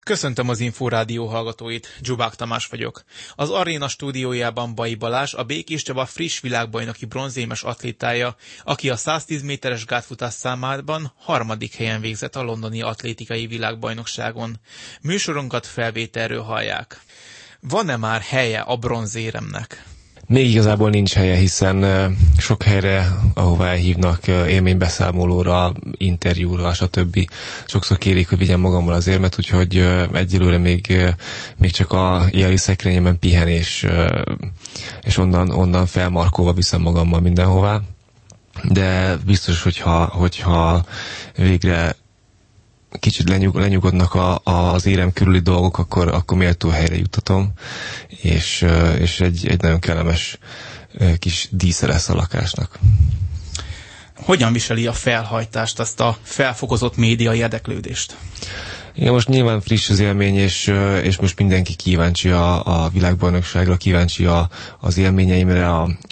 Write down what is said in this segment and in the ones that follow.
Köszöntöm az Inforádió hallgatóit, Dzsubák Tamás vagyok. Az aréna stúdiójában Bai Balázs, a Békés Csaba friss világbajnoki bronzérmes atlétája, aki a 110 méteres gátfutás számában harmadik helyen végzett a londoni atlétikai világbajnokságon. Műsorunkat felvételről hallják. Van-e már helye a bronzéremnek? Még igazából nincs helye, hiszen sok helyre, ahová elhívnak élménybeszámolóra, interjúra, stb. Sokszor kérik, hogy vigyem magammal az érmet, úgyhogy egyelőre még csak a jeli szekrényemben pihen, és onnan felmarkolva viszem magammal mindenhová. De biztos, hogyha végre kicsit lenyugodnak az érem körüli dolgok, akkor méltó helyre juttatom, és egy nagyon kellemes kis dísze lesz a lakásnak. Hogyan viseli a felhajtást, azt a felfokozott médiai érdeklődést? Igen, most nyilván friss az élmény, és most mindenki kíváncsi a világbajnokságra, kíváncsi az élményeimre,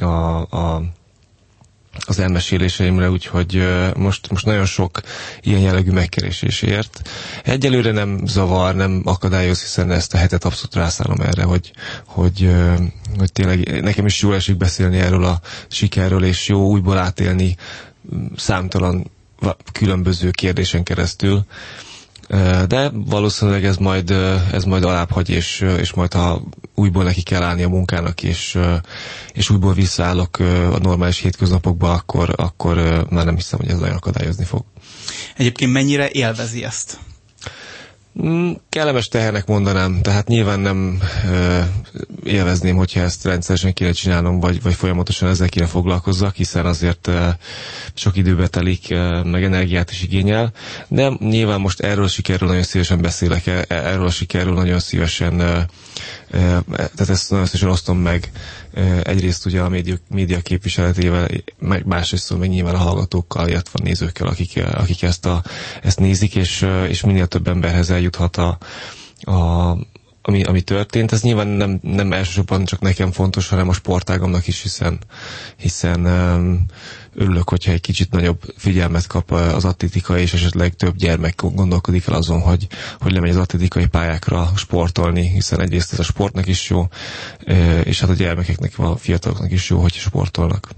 az elmeséléseimre, úgyhogy most nagyon sok ilyen jellegű megkeresés ért. Egyelőre nem zavar, nem akadályoz, hiszen ezt a hetet abszolút rászállom erre, hogy tényleg nekem is jól esik beszélni erről a sikerről, és jó újból átélni számtalan különböző kérdésen keresztül. De valószínűleg ez majd alábbhagy, és majd ha újból neki kell állni a munkának, és újból visszaállok a normális hétköznapokba, akkor már nem hiszem, hogy ez nagyon akadályozni fog. Egyébként mennyire élvezi ezt? Kellemes tehernek mondanám, tehát nyilván nem élvezném, hogyha ezt rendszeresen kéne csinálnom, vagy folyamatosan ezzel kéne foglalkozzak, hiszen azért sok időbe telik, meg energiát is igényel, de nyilván most erről a sikerről nagyon szívesen beszélek, erről a sikerről nagyon szívesen, tehát ezt nagyon szívesen osztom meg egyrészt ugye a média képviseletével, meg másrészt meg nyilván a hallgatókkal, illetve a nézőkkel, akik ezt nézik, és minél több emberhez eljuthat ami történt. Ez nyilván nem elsősorban csak nekem fontos, hanem a sportágamnak is, hiszen örülök, hogyha egy kicsit nagyobb figyelmet kap az atlétika, és esetleg több gyermek gondolkodik el azon, hogy lemegy az atlétikai pályákra sportolni, hiszen egyrészt ez a sportnak is jó, és hát a gyermekeknek, a fiataloknak is jó, hogy sportolnak.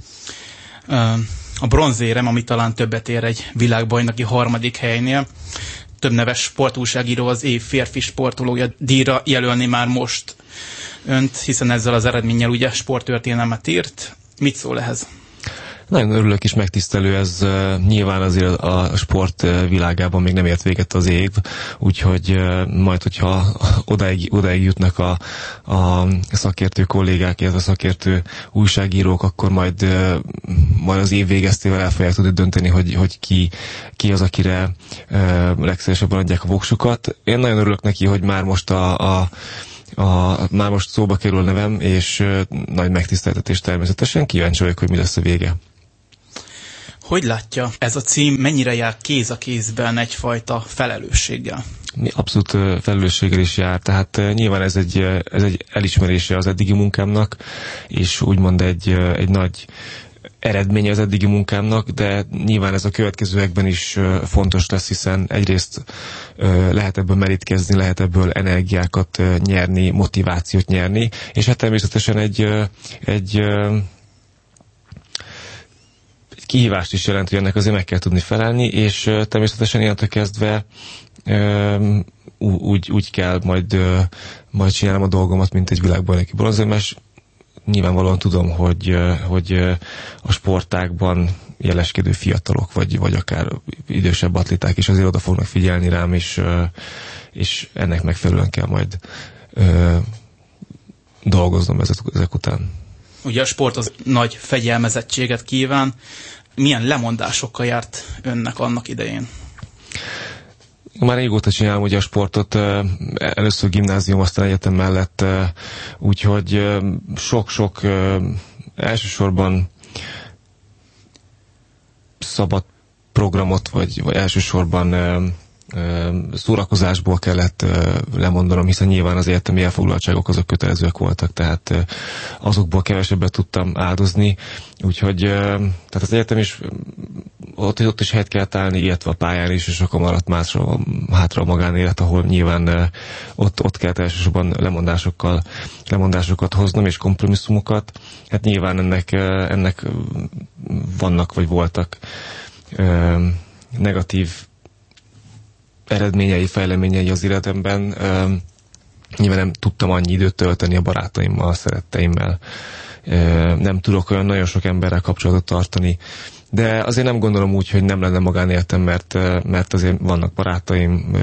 A bronzérem, ami talán többet ér egy világbajnoki harmadik helynél, több neves sportújságíró az év férfi sportolója díjra jelölni már most önt, hiszen ezzel az eredménnyel ugye sporttörténelmet írt. Mit szól ehhez? Nagyon örülök és megtisztelő, ez nyilván azért a sport világában még nem ért véget az év, úgyhogy majd, hogyha odáig jutnak a szakértő kollégák, illetve a szakértő újságírók, akkor majd az év végeztével el fogják tudni dönteni, hogy ki az, akire legszívesebben adják a voksukat. Én nagyon örülök neki, hogy már most már most szóba kerül a nevem, és nagy megtiszteltetés természetesen. Kíváncsi vagyok, hogy mi lesz a vége. Hogy látja, ez a cím mennyire jár kéz a kézben egyfajta felelősséggel? Abszolút felelősséggel is jár, tehát nyilván ez egy elismerése az eddigi munkámnak, és úgymond egy nagy eredménye az eddigi munkámnak, de nyilván ez a következőekben is fontos lesz, hiszen egyrészt lehet ebből merítkezni, lehet ebből energiákat nyerni, motivációt nyerni, és hát természetesen egy kihívást is jelent, hogy ennek azért meg kell tudni felelni, és természetesen innentől kezdve úgy kell majd csinálnom a dolgomat, mint egy világbajnoki bronzérmes. Nyilvánvalóan tudom, hogy a sportágban jeleskedő fiatalok, vagy akár idősebb atléták is azért oda fognak figyelni rám, és ennek megfelelően kell majd dolgoznom ezek után. Ugye a sport az nagy fegyelmezettséget kíván. Milyen lemondásokkal járt önnek annak idején? Már régóta csinálom ugye a sportot, először gimnázium, aztán egyetem mellett, úgyhogy sok-sok elsősorban szabad programot, vagy elsősorban szórakozásból kellett lemondanom, hiszen nyilván az egyetemi elfoglaltságok azok kötelezőek voltak, tehát azokból kevesebbet tudtam áldozni, úgyhogy tehát az egyetem is ott is helyet kellett állni, illetve a pályán is, és akkor maradt hátra a magánélet, ahol nyilván ott kellett elsősorban lemondásokat hoznom, és kompromisszumokat. Hát nyilván ennek vannak, vagy voltak negatív eredményei, fejleményei az életemben. Nyilván nem tudtam annyi időt tölteni a barátaimmal, a szeretteimmel. Nem tudok olyan nagyon sok emberrel kapcsolatot tartani, de azért nem gondolom úgy, hogy nem lenne magánéletem, mert azért vannak barátaim,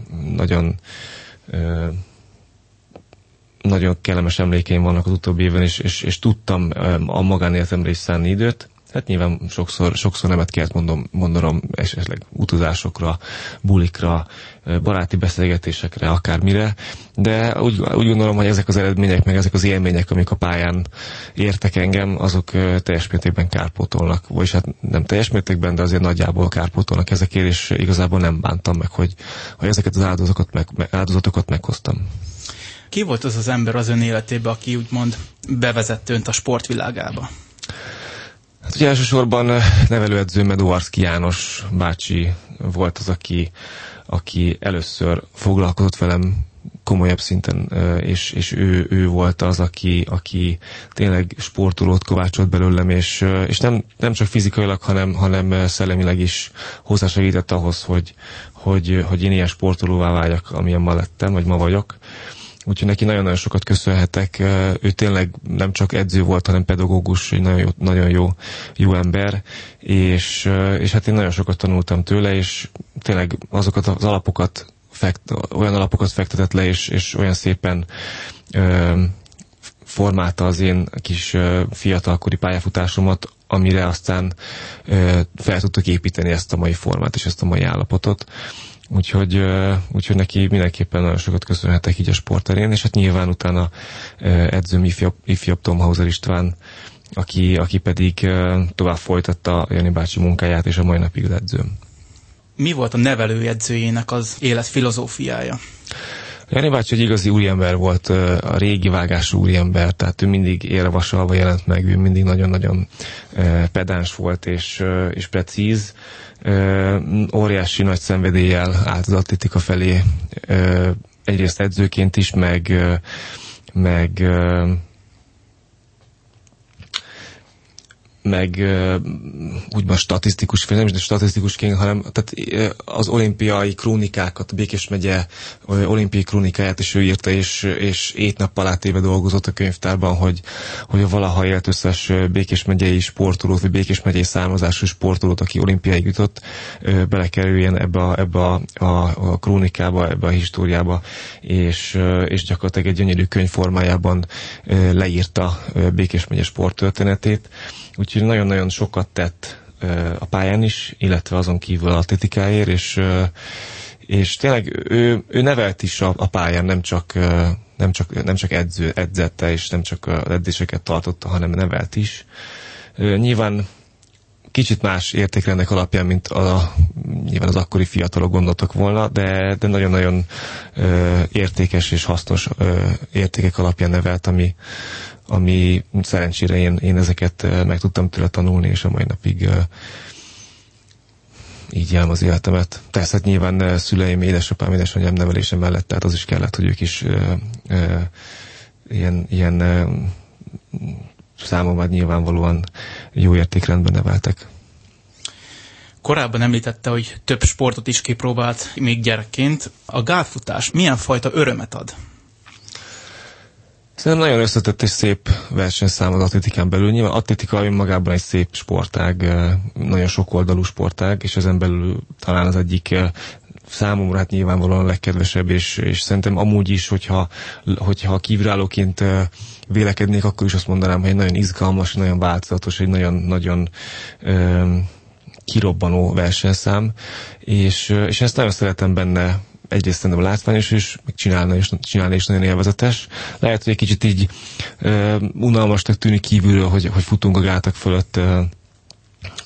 nagyon kellemes emlékeim vannak az utóbbi évben, és tudtam a magánéletemre is szánni időt. Hát nyilván sokszor nemet kellett mondanom esetleg utazásokra, bulikra, baráti beszélgetésekre, akármire, de úgy gondolom, hogy ezek az eredmények, meg ezek az élmények, amik a pályán értek engem, azok teljes mértékben kárpótolnak, vagyis hát nem teljes mértékben, de azért nagyjából kárpótolnak ezekért, és igazából nem bántam meg, hogy ezeket az áldozatokat meghoztam. Ki volt az az ember az ön életében, aki úgymond bevezette önt a sportvilágába? Hát ugye elsősorban nevelőedzőm Eduarszki János bácsi volt az, aki először foglalkozott velem komolyabb szinten, és ő volt az, aki tényleg sportolót kovácsolt belőlem, és nem csak fizikailag, hanem szellemileg is hozzásegített ahhoz, hogy én ilyen sportolóvá váljak, amilyen ma lettem, vagy ma vagyok. Úgyhogy neki nagyon-nagyon sokat köszönhetek. Ő tényleg nem csak edző volt, hanem pedagógus, egy nagyon jó ember, és hát én nagyon sokat tanultam tőle, és tényleg azokat az olyan alapokat fektetett le, és olyan szépen formálta az én kis fiatalkori pályafutásomat, amire aztán fel tudtuk építeni ezt a mai formát, és ezt a mai állapotot. Úgyhogy neki mindenképpen nagyon sokat köszönhetek így a sportterén, és hát nyilván utána edzőm ifjabb Tom Hauser István, aki pedig tovább folytatta Jani bácsi munkáját, és a mai napig edzőm. Mi volt a nevelőedzőjének az élet filozófiája? Jani bácsi egy igazi úriember volt, a régi vágású úriember, tehát ő mindig érvasalva jelent meg, ő mindig nagyon-nagyon pedáns volt és precíz. Óriási nagy szenvedéllyel állt az atlétika felé, egyrészt edzőként is, meg úgymond statisztikus, nem is de statisztikusként, hanem tehát az olimpiai krónikákat, a Békés megye olimpiai krónikáját is ő írta, és 7 nappal átéve dolgozott a könyvtárban, hogy a valaha élt összes Békés megyei sportolót, vagy Békés megyei származású sportolót, aki olimpiáig jutott, belekerüljen ebbe a krónikába, ebbe a históriába, és gyakorlatilag egy gyönyörű könyv formájában leírta Békés megye sporttörténetét. Úgyhogy nagyon-nagyon sokat tett a pályán is, illetve azon kívül atlétikáért, és tényleg ő nevelt is a pályán, nem csak edzette, és nem csak az edzéseket tartotta, hanem nevelt is. Nyilván kicsit más értékrendek alapján, mint nyilván az akkori fiatalok gondoltak volna, de nagyon-nagyon értékes és hasznos értékek alapján nevelt, ami szerencsére én ezeket meg tudtam tőle tanulni, és a mai napig így élem az életemet. Persze hát nyilván szüleim, édesapám, édesanyám nevelése mellett, tehát az is kellett, hogy ők is ilyen számomra nyilvánvalóan jó értékrendben neveltek. Korábban említette, hogy több sportot is kipróbált még gyerekként. A gátfutás milyen fajta örömet ad? Szerintem nagyon összetett és szép versenyszám az atlétikán belül. Nyilván atlétika önmagában egy szép sportág, nagyon sokoldalú sportág, és ezen belül talán az egyik számomra hát nyilvánvalóan a legkedvesebb, és szerintem amúgy is, hogyha kívülállóként vélekednék, akkor is azt mondanám, hogy egy nagyon izgalmas, nagyon változatos, egy nagyon kirobbanó versenyszám, és ezt nagyon szeretem benne. Egyrészt szerintem látványos, és meg csinálni is nagyon élvezetes. Lehet, hogy egy kicsit így unalmasnak tűnik kívülről, hogy futunk a gátak fölött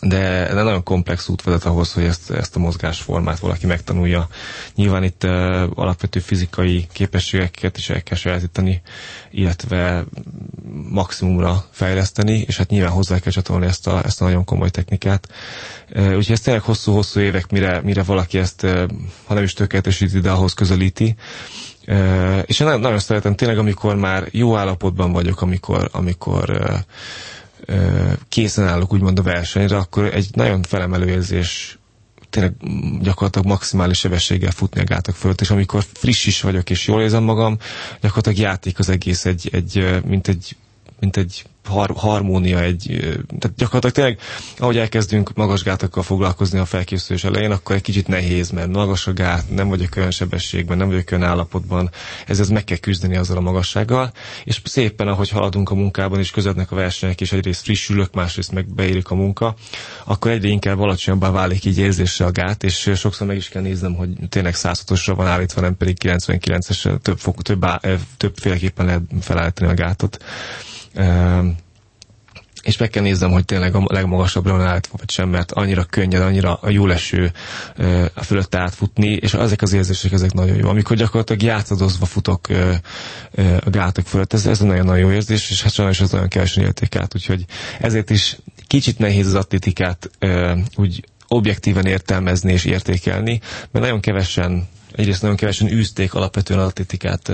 de nagyon komplex út vezet ahhoz, hogy ezt a mozgásformát valaki megtanulja. Nyilván itt alapvető fizikai képességeket is el kell sajátítani, illetve maximumra fejleszteni, és hát nyilván hozzá kell csatolni ezt a nagyon komoly technikát. Úgyhogy ez tényleg hosszú-hosszú évek, mire valaki ezt, ha nem is tökéletesíti, de ahhoz közelíti. És én nagyon szeretem tényleg, amikor már jó állapotban vagyok, amikor készen állok úgymond a versenyre, akkor egy nagyon felemelő érzés tényleg gyakorlatilag maximális sebességgel futni a gátak fölött, és amikor friss is vagyok és jól érzem magam, gyakorlatilag játék az egész, mint egy harmónia, tehát gyakorlatilag tényleg, ahogy elkezdünk magas gátakkal foglalkozni a felkészülés elején, akkor egy kicsit nehéz, mert magas a gát, nem vagyok olyan sebességben, nem vagyok olyan állapotban, ezért meg kell küzdeni azzal a magassággal, és szépen, ahogy haladunk a munkában, és közöttnek a versenyek, és egyrészt frissülök, másrészt meg beérik a munka, akkor egyre inkább alacsonyabbá válik így érzésre a gát, és sokszor meg is kell néznem, hogy tényleg 106-osra van állítva, nem pedig 99-esre, többféleképpen lehet felállítani a gátot. És meg kell néznem, hogy tényleg a legmagasabbra van állítva, vagy sem, mert annyira könnyed, annyira a jó leső a fölött átfutni, és ezek az érzések, ezek nagyon jó. Amikor gyakorlatilag játszadozva futok a gátak fölött, ez nagyon-nagyon jó érzés, és hát sajnos ez nagyon kevesen élték át, úgyhogy ezért is kicsit nehéz az atlétikát úgy objektíven értelmezni és értékelni, mert egyrészt nagyon kevesen űzték alapvetően az atlétikát,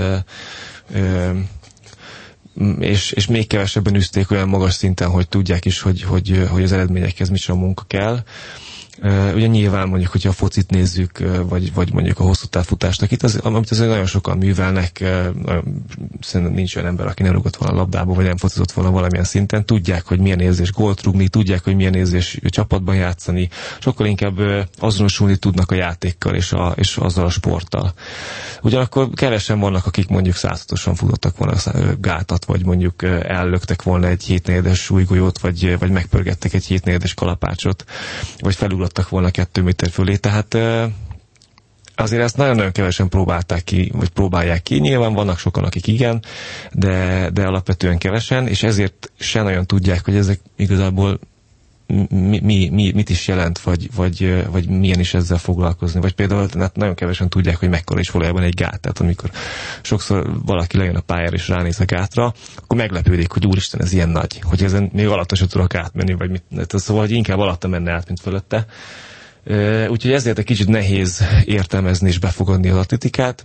és még kevesebben üzték olyan magas szinten, hogy tudják is, hogy az eredményekhez micsoda munka kell. Ugye nyilván mondjuk, hogyha a focit nézzük, vagy mondjuk a hosszú távfutást, amit azért nagyon sokan művelnek, szerintem nincs olyan ember, aki nem rúgott volna a labdába, vagy nem focizott volna valamilyen szinten, tudják, hogy milyen érzés gólt rúgni, tudják, hogy milyen érzés csapatban játszani, sokkal inkább azonosulni tudnak a játékkal és azzal a sporttal. Ugyanakkor kevesen vannak, akik mondjuk 106-osan futottak volna gátat, vagy mondjuk ellöktek volna egy 7-4-es súlygolyót, vagy megpörgettek egy 7-4-es kalapácsot, vagy felugrottak volna 2 méter fölé, tehát azért ezt nagyon-nagyon kevesen próbálták ki, vagy próbálják ki. Nyilván vannak sokan, akik igen, de alapvetően kevesen, és ezért se nagyon tudják, hogy ezek igazából mit is jelent, vagy milyen is ezzel foglalkozni. Vagy például nagyon kevesen tudják, hogy mekkora is valójában egy gát. Tehát amikor sokszor valaki lejön a pályára és ránéz a gátra, akkor meglepődik, hogy úristen, ez ilyen nagy, hogy ezen még alatta sem tudok átmenni, vagy mit. Szóval, hogy inkább alatta menne át, mint fölötte. Úgyhogy ezért egy kicsit nehéz értelmezni és befogadni az atlétikát.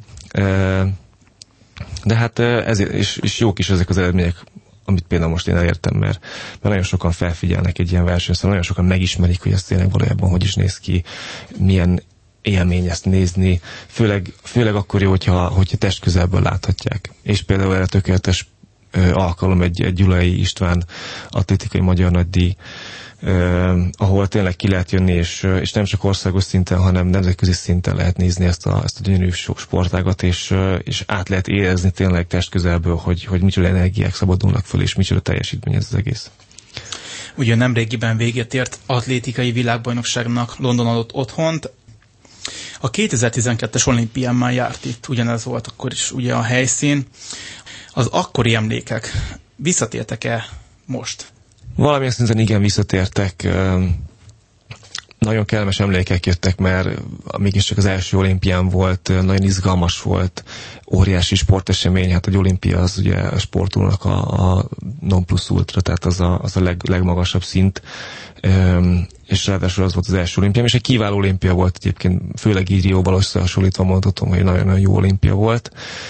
De hát ezért, és jók is ezek az eredmények, amit például most én elértem, mert nagyon sokan felfigyelnek egy ilyen versenyszor, nagyon sokan megismerik, hogy ez tényleg valójában hogy is néz ki, milyen élmény ezt nézni, főleg akkor jó, hogyha testközelből láthatják. És például erre tökéletes alkalom egy Gyulai István atlétikai magyar nagydíj, ahol tényleg ki lehet jönni, és nem csak országos szinten, hanem nemzetközi szinten lehet nézni ezt a gyönyörű sportágat, és át lehet érezni tényleg testközelből, hogy micsoda energiák szabadulnak föl, és micsoda teljesítmény ez az egész. Ugye nemrégiben véget ért atlétikai világbajnokságnak London adott otthont. A 2012-es olimpián már járt itt, ugyanez volt akkor is ugye a helyszín. Az akkori emlékek visszatértek-e most? Valamilyen szinten igen, visszatértek. Nagyon kellemes emlékek jöttek, mert mégiscsak az első olimpián volt, nagyon izgalmas volt, óriási sportesemény, hát egy olimpia az ugye a sportolónak a non plus ultra, tehát az a legmagasabb szint, és ráadásul az volt az első olimpiám, és egy kiváló olimpia volt egyébként, főleg így Rióval összehasonlítva mondhatom, hogy nagyon-nagyon jó olimpia volt.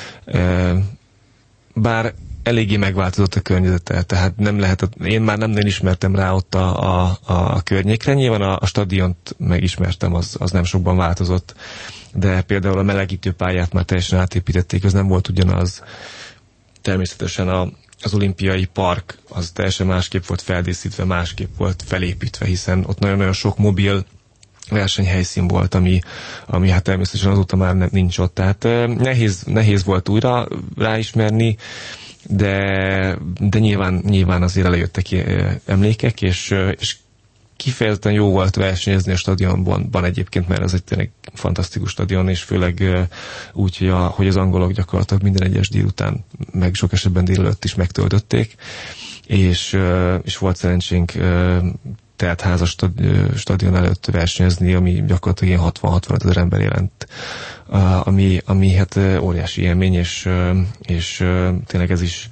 Bár eléggé megváltozott a környezete, tehát nem lehetett, én már nem ismertem rá ott a környékre, nyilván a stadiont megismertem, az nem sokban változott, de például a melegítő pályát már teljesen átépítették, az nem volt ugyanaz. Természetesen az olimpiai park az teljesen másképp volt feldíszítve, másképp volt felépítve, hiszen ott nagyon-nagyon sok mobil versenyhelyszín volt, ami hát természetesen azóta már nincs ott. Tehát nehéz volt újra ráismerni, de nyilván azért előjöttek emlékek, és kifejezetten jó volt versenyezni a stadionban egyébként, mert ez egy tényleg fantasztikus stadion, és főleg úgy, hogy az angolok gyakorlatilag minden egyes délután, meg sok esetben délelőtt is megtöltötték, és volt szerencsénk telt házas stadion előtt versenyezni, ami gyakorlatilag ilyen 60-65 ezer ember jelent, ami hát óriási élmény, és tényleg ez is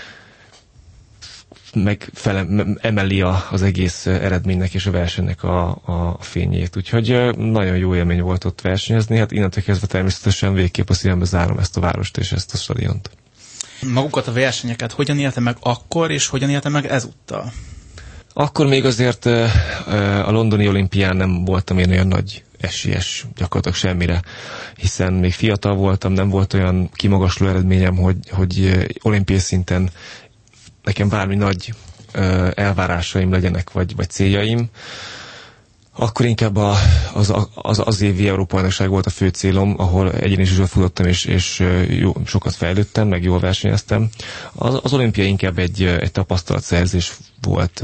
emeli az egész eredménynek és a versenynek a fényét. Úgyhogy nagyon jó élmény volt ott versenyezni, hát innentől kezdve természetesen végképp a szívembe zárom ezt a várost és ezt a stadiont. Magukat a versenyeket hogyan élte meg akkor, és hogyan élte meg ezúttal? Akkor még azért a londoni olimpián nem voltam én olyan nagy esélyes gyakorlatilag semmire, hiszen még fiatal voltam, nem volt olyan kimagasló eredményem, hogy olimpiai szinten nekem bármi nagy elvárásaim legyenek, vagy céljaim. Akkor inkább az évi Európa-bajnokság volt a fő célom, ahol egyéni zsuzsot futottam, és sokat fejlődtem, meg jól versenyeztem. Az olimpia inkább egy tapasztalatszerzés volt,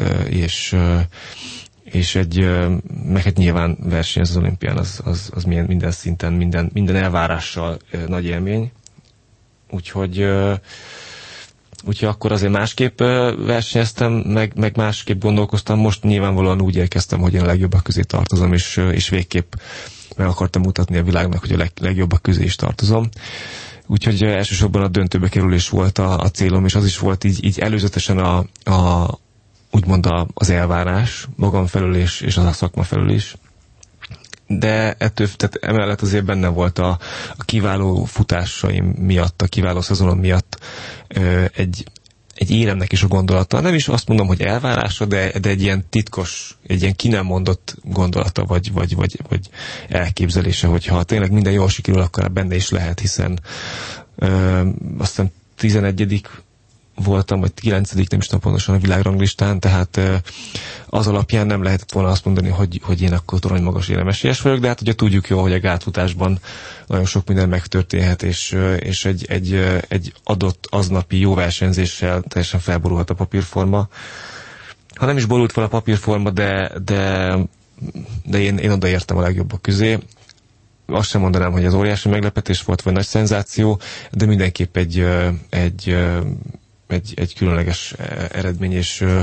és meg hát nyilván versenyez az olimpián, az minden szinten, minden elvárással nagy élmény. Úgyhogy akkor azért másképp versenyeztem, meg másképp gondolkoztam. Most nyilvánvalóan úgy érkeztem, hogy én a legjobbak közé tartozom, és végképp meg akartam mutatni a világnak, hogy a legjobbak közé is tartozom. Úgyhogy elsősorban a döntőbe kerülés volt a célom, és az is volt így előzetesen úgymond az elvárás magam felül és az a szakma felül is. De tehát emellett azért benne volt a kiváló futásaim miatt, a kiváló szezonom miatt egy éremnek is a gondolata. Nem is azt mondom, hogy elvárása, de egy ilyen titkos, egy ilyen ki nem mondott gondolata, vagy elképzelése, hogyha tényleg minden jól sikerül, akkor benne is lehet, hiszen aztán 11. voltam, vagy 9. nem is tudom pontosan a világranglistán, tehát az alapján nem lehetett volna azt mondani, hogy én akkor torony magas élemesélyes vagyok, de hát ugye tudjuk jól, hogy a gátfutásban nagyon sok minden megtörténhet, és egy adott aznapi jó versenyzéssel teljesen felborulhat a papírforma. Ha nem is borult fel a papírforma, de én odaértem a legjobbak közé. Azt sem mondanám, hogy ez óriási meglepetés volt, vagy nagy szenzáció, de mindenképp egy különleges eredmény,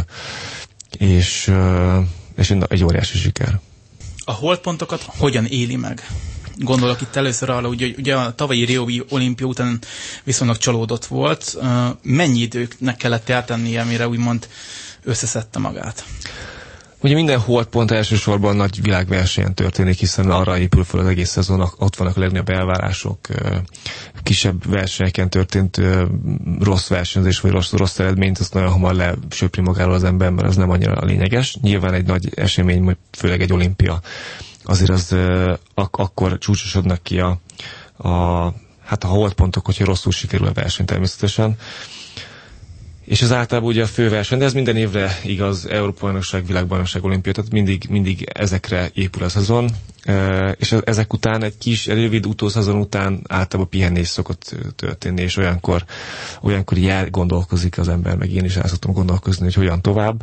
és egy óriási siker. A holdpontokat hogyan éli meg? Gondolok itt először arra, hogy ugye a tavalyi Riói olimpia után viszonylag csalódott volt. Mennyi időnek kellett eltennie, mire úgymond összeszedte magát? Ugye minden holdpont elsősorban nagy világversenyen történik, hiszen arra épül fel az egész szezon, ott vannak a legnagyobb elvárások, kisebb versenyeken történt rossz versenyzés, vagy rossz eredményt, azt nagyon hamar lesöpri magáról az ember, mert az nem annyira lényeges. Nyilván egy nagy esemény, főleg egy olimpia, azért az akkor csúcsosodnak ki a holdpontok, hogyha rosszul sikerül a verseny természetesen. És ez általában ugye a főverseny, de ez minden évre igaz, Európa-bajnokság, világbajnokság, olimpia, tehát mindig ezekre épül a szezon, és ezek után egy rövid utószezon után általában pihenés szokott történni, és olyankor így elgondolkozik az ember, meg én is el szoktam gondolkozni, hogy hogyan tovább.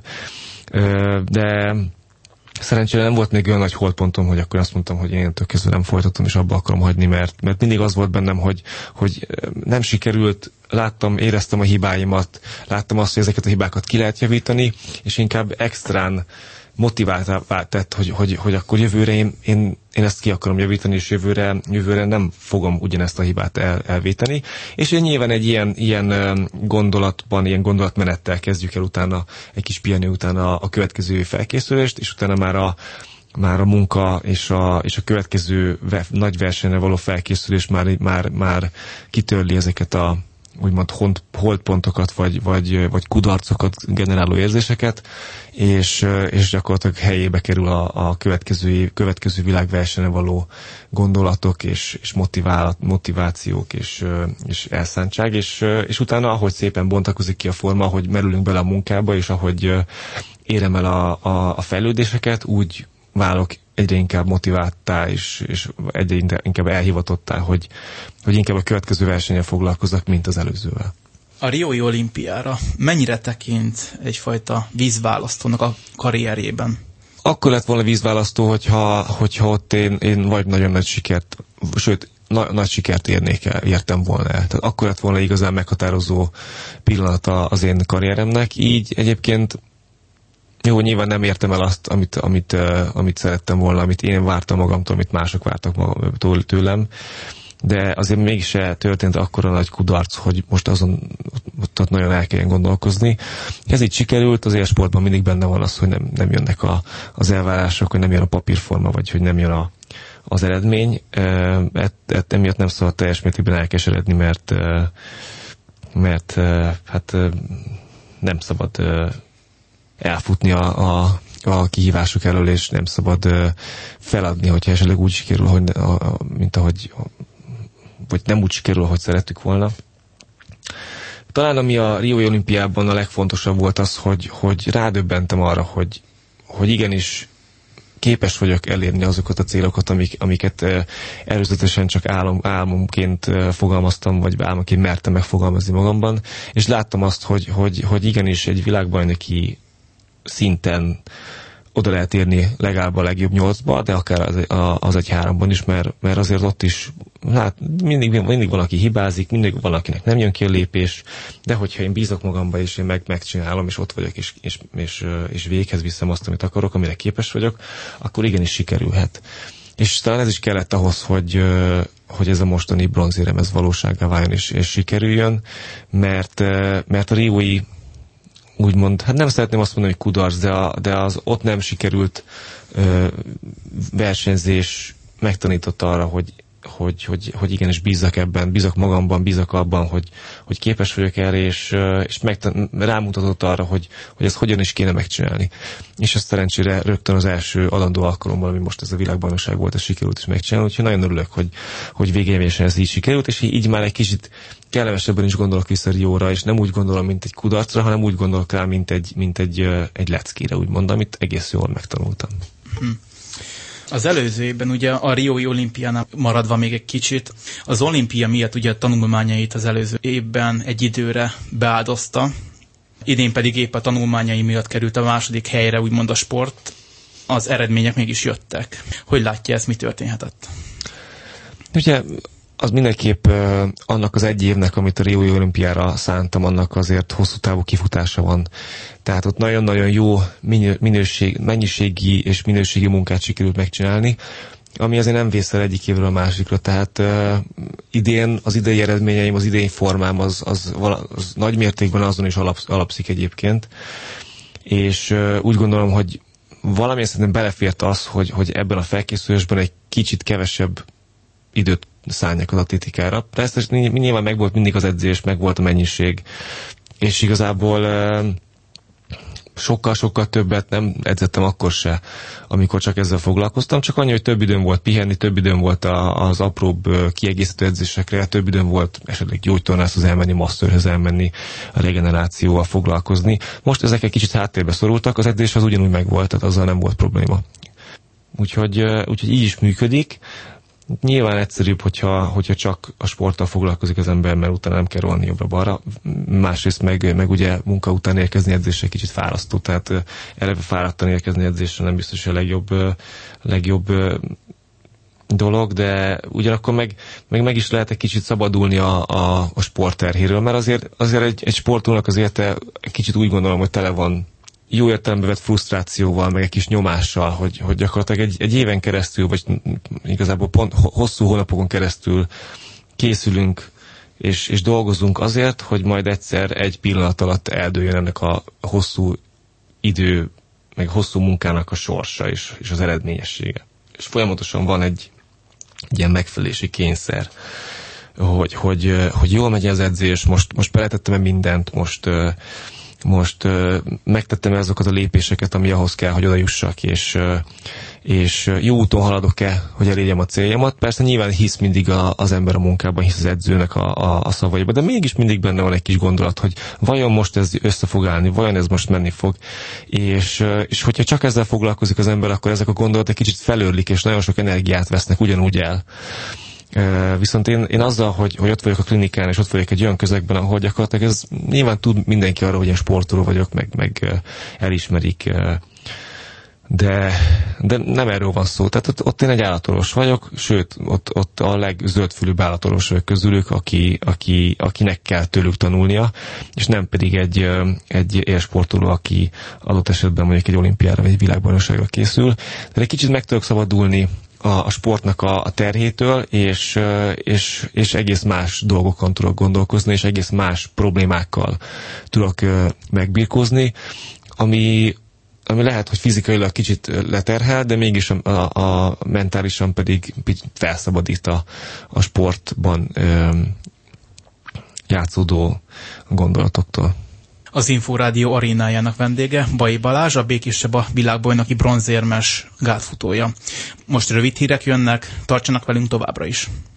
De szerencsére nem volt még olyan nagy holdpontom, hogy akkor azt mondtam, hogy én kezdve nem folytatom, és abba akarom hagyni, mert mindig az volt bennem, hogy nem sikerült, éreztem a hibáimat, láttam azt, hogy ezeket a hibákat ki lehet javítani, és inkább extrán motiváltá tett, hogy akkor jövőre én ezt ki akarom javítani, és jövőre nem fogom ugyanezt a hibát elvéteni. És nyilván egy ilyen gondolatmenettel kezdjük el utána, egy kis pihenő után a következő felkészülést, és utána már a munka és a következő nagy versenyre való felkészülés már kitörli ezeket a úgymond holdpontokat, vagy kudarcokat generáló érzéseket, és gyakorlatilag helyébe kerül a következő világversenyre való gondolatok, és motivációk, és elszántság, és utána, ahogy szépen bontakozik ki a forma, ahogy merülünk bele a munkába, és ahogy érem el a fejlődéseket, úgy válok egyre inkább motiváltá, és egyre inkább elhivatottá, hogy inkább a következő versenyen foglalkozzak, mint az előzővel. A Riói olimpiára mennyire tekint egyfajta vízválasztónak a karrierjében? Akkor lett volna vízválasztó, hogyha ott én vagy nagyon nagy sikert, sőt, nagy sikert értem volna el. Tehát akkor lett volna igazán meghatározó pillanata az én karrieremnek. Így egyébként Jó, nyilván nem értem el azt, amit szerettem volna, amit én vártam magamtól, amit mások vártak tőlem, de azért mégis történt akkora nagy kudarc, hogy most azon ott nagyon el kelljen gondolkozni. Ez így sikerült, az élsportban mindig benne van az, hogy nem jönnek az elvárások, hogy nem jön a papírforma, vagy hogy nem jön az eredmény. Emiatt nem szabad teljes mértékben elkeseredni, mert hát nem szabad elfutni a kihívások elől, és nem szabad feladni, hogyha esetleg úgy sikerül, vagy nem úgy sikerül, ahogy szerettük volna. Talán ami a Riói olimpiában a legfontosabb volt az, hogy rádöbbentem arra, hogy igenis képes vagyok elérni azokat a célokat, amiket előzetesen csak álmomként fogalmaztam, vagy álmomként mertem megfogalmazni magamban, és láttam azt, hogy igenis egy világbajnoki szinten oda lehet érni legalább a legjobb 8-ba, de akár az 1-3-ban is, mert azért ott is mindig valaki hibázik, mindig valakinek nem jön ki a lépés, de hogyha én bízok magamba, és én megcsinálom, és ott vagyok, és véghez viszem azt, amit akarok, amire képes vagyok, akkor igenis sikerülhet. És talán ez is kellett ahhoz, hogy ez a mostani bronzérem ez valósággá váljon, és sikerüljön, mert a riói úgymond, hát nem szeretném azt mondani, hogy kudarc, de az ott nem sikerült versenyzés megtanította arra, hogy igenis bízzak ebben, bízak magamban, bízak abban, hogy képes vagyok erre, és rámutatott arra, hogy ezt hogyan is kéne megcsinálni. És ezt szerencsére rögtön az első adandó alkalommal, ami most ez a világbajnokság volt, ez sikerült is megcsinálni, úgyhogy nagyon örülök, hogy végérvényesen ez így sikerült, és így már egy kicsit kellemesebben is gondolok vissza Rióra, és nem úgy gondolom, mint egy kudarcra, hanem úgy gondolok rá, mint egy leckére, úgymond, amit egész jól megtanultam. Az előző évben ugye a Riói olimpiánál maradva még egy kicsit, az olimpia miatt ugye a tanulmányait az előző évben egy időre beáldozta, idén pedig épp a tanulmányai miatt került a második helyre, úgymond a sport, az eredmények mégis jöttek. Hogy látja ezt, mi történhetett? Ugye az mindenképp annak az egy évnek, amit a Riói olimpiára szántam, annak azért hosszú távú kifutása van. Tehát ott nagyon-nagyon jó mennyiségi és minőségi munkát sikerült megcsinálni, ami azért nem vészel egyik évről a másikra. Tehát idén az idei eredményeim, az idei formám az nagy mértékben azon is alapszik egyébként. És úgy gondolom, hogy valamilyen szerintem belefért az, hogy ebben a felkészülésben egy kicsit kevesebb időt szálljak az atlétikára. Persze nyilván megvolt mindig az edzés, megvolt a mennyiség, és igazából sokkal-sokkal többet nem edzettem akkor se, amikor csak ezzel foglalkoztam, csak annyi, hogy több időm volt pihenni, több időm volt az apróbb kiegészítő edzésekre, több időm volt esetleg gyógytornászhoz elmenni, masszörhöz elmenni, a regenerációval foglalkozni. Most ezek egy kicsit háttérbe szorultak, az edzés az ugyanúgy megvolt, tehát azzal nem volt probléma. Úgyhogy így is működik. Nyilván egyszerűbb, hogyha csak a sporttal foglalkozik az ember, mert utána nem kell rohanni jobbra-balra. Másrészt meg ugye munka után érkezni edzésre kicsit fárasztó, tehát eleve fáradtan érkezni edzésre nem biztos a legjobb dolog, de ugyanakkor meg is lehet egy kicsit szabadulni a sportterhéről, mert azért egy sportolónak az élete kicsit úgy gondolom, hogy tele van jó értelembe vett frusztrációval, meg egy kis nyomással, hogy gyakorlatilag egy éven keresztül, vagy igazából pont hosszú hónapokon keresztül készülünk és dolgozunk azért, hogy majd egyszer egy pillanat alatt eldőljön ennek a hosszú idő, meg hosszú munkának a sorsa és az eredményessége. És folyamatosan van egy ilyen megfelelési kényszer, hogy jól megy az edzés, most beletettem mindent, most megtettem azokat a lépéseket, ami ahhoz kell, hogy oda jussak, és jó úton haladok-e, hogy elérjem a céljamat. Persze nyilván hisz mindig az ember a munkában, hisz az edzőnek a szavaiba, de mégis mindig benne van egy kis gondolat, hogy vajon most ez össze fog állni, vajon ez most menni fog. És hogyha csak ezzel foglalkozik az ember, akkor ezek a gondolatok kicsit felőrlik, és nagyon sok energiát vesznek ugyanúgy el. Viszont én azzal, hogy ott vagyok a klinikán, és ott vagyok egy olyan közegben, ahol gyakorlatilag ez nyilván tud mindenki arra, hogy én sportoló vagyok, meg elismerik de nem erről van szó. Tehát ott én egy állatorvos vagyok, sőt, ott a legzöldfülűbb állatorvos vagyok közülük, akinek kell tőlük tanulnia, és nem pedig egy élsportoló, aki adott esetben mondjuk egy olimpiára vagy egy világbajnokságra készül. De egy kicsit meg tudok szabadulni a sportnak a terhétől, és egész más dolgokon tudok gondolkozni, és egész más problémákkal tudok megbirkózni, ami lehet, hogy fizikailag kicsit leterhel, de mégis a mentálisan pedig felszabadít a sportban játszódó gondolatoktól. Az Inforádió arénájának vendége Bai Balázs, a Békés Csaba világbajnoki bronzérmes gátfutója. Most rövid hírek jönnek, tartsanak velünk továbbra is!